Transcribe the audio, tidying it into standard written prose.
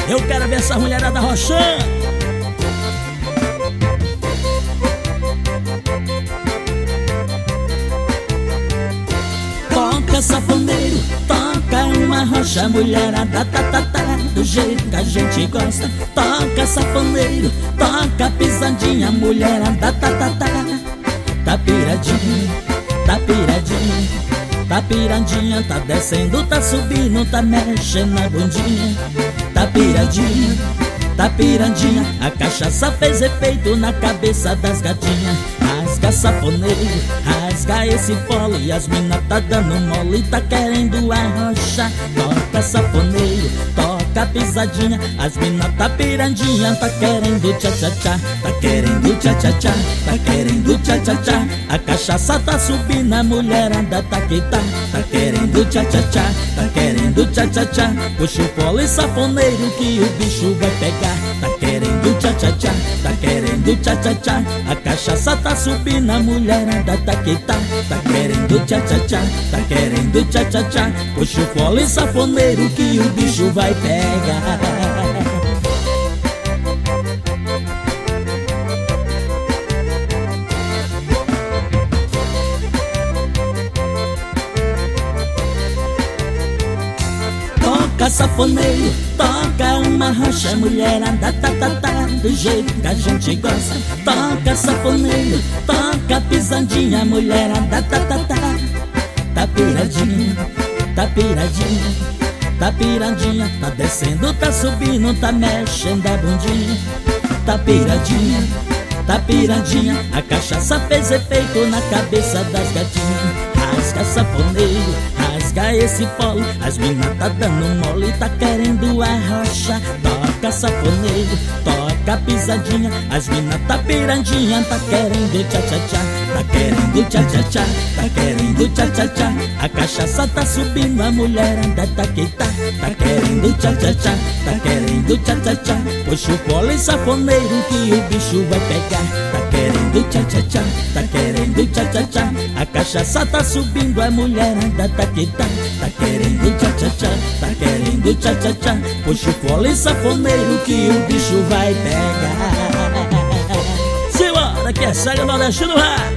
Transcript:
Eu quero ver essa mulherada rochando. Toca sanfoneiro, toca uma rocha, mulherada do jeito que a gente gosta. Toca sanfoneiro, toca pisadinha, mulherada tá piradinha, tá piradinha, tá piradinha, tá descendo, tá subindo, tá mexendo na bundinha. Tá piradinha, tá piradinha, a cachaça fez efeito na cabeça das gatinhas. Rasga sanfoneiro, rasga esse polo, e as mina tá dando mole, tá querendo arrochar. Toca sanfoneiro, toca pisadinha, as mina tá piradinha, tá querendo tchá-tchá-tchá, tá querendo tchá-tchá-tchá, tá querendo tchá-tchá-tchá. A cachaça tá subindo, a mulherada tá que tá querendo tchá-tchá-tchá, tá querendo tchá-tchá-tchá. Puxa o polo e sanfoneiro que o bicho vai pegar. Tá querendo tchá-tchá-tchá, tá querendo tchá-tchá-tchá. A cachaça tá subindo, a mulherada tá que tá querendo tchá-tchá-tchá, tá querendo tchá-tchá-tchá. Puxa o polo e sanfoneiro que o bicho vai pegar. Toca sanfoneiro, toca uma rocha, mulherada do jeito que a gente gosta. Toca sanfoneiro, toca pisadinha, mulherada tá piradinha, tá piradinha, tá piradinha, tá descendo, tá subindo, tá mexendo a bundinha. Tá piradinha, tá piradinha, a cachaça fez efeito na cabeça das gatinhas. Rasga sanfoneiro, rasga esse polo, as mina tá dando mole, tá querendo arrochar. Toca sanfoneiro, toca pisadinha, as mina tá piradinha, tá querendo tchá-tchá-tchá, tá querendo tchá-tchá-tchá, tá querendo tchá-tchá-tchá. A cachaça tá subindo, a mulherada tá que tá querendo tchá-tchá-tchá, tá querendo tchá-tchá-tchá. Puxa o polo e sanfoneiro que o bicho vai pegar. Tá querendo tchá-tchá-tchá, tá querendo tchá-tchá-tchá. A cachaça tá subindo, a mulherada tá que tá querendo tchá-tchá-tchá, tá querendo tchá-tchá-tchá. Puxa o polo e sanfoneiro que o bicho vai pegar. Simbora que é Saga Nordeste no ar.